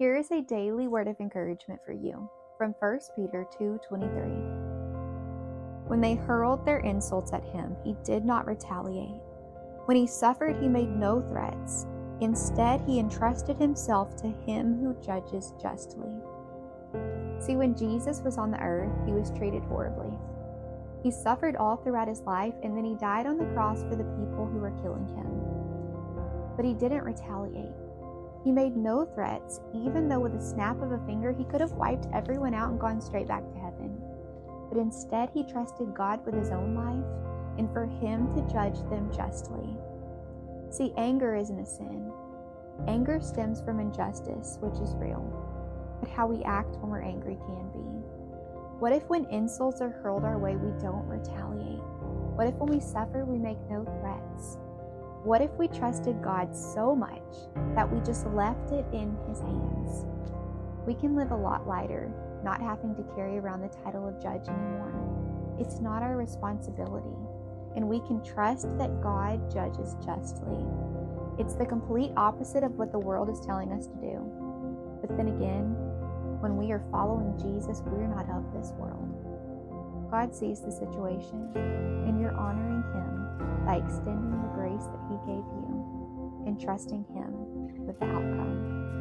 Here is a daily word of encouragement for you from 1 Peter 2:23. When they hurled their insults at him, he did not retaliate. When he suffered, he made no threats. Instead, he entrusted himself to him who judges justly. See, when Jesus was on the earth, he was treated horribly. He suffered all throughout his life, and then he died on the cross for the people who were killing him. But he didn't retaliate. He made no threats, even though with a snap of a finger, he could have wiped everyone out and gone straight back to heaven. But instead, he trusted God with his own life and for him to judge them justly. See, anger isn't a sin. Anger stems from injustice, which is real. But how we act when we're angry can be. What if when insults are hurled our way, we don't retaliate? What if when we suffer, we make no threats? What if we trusted God so much that we just left it in his hands? We can live a lot lighter, not having to carry around the title of judge anymore. It's not our responsibility, and we can trust that God judges justly. It's the complete opposite of what the world is telling us to do. But then again, when we are following Jesus, we're not of this world. God sees the situation, and you're honoring him by extending the grace that he gave you and trusting him with the outcome.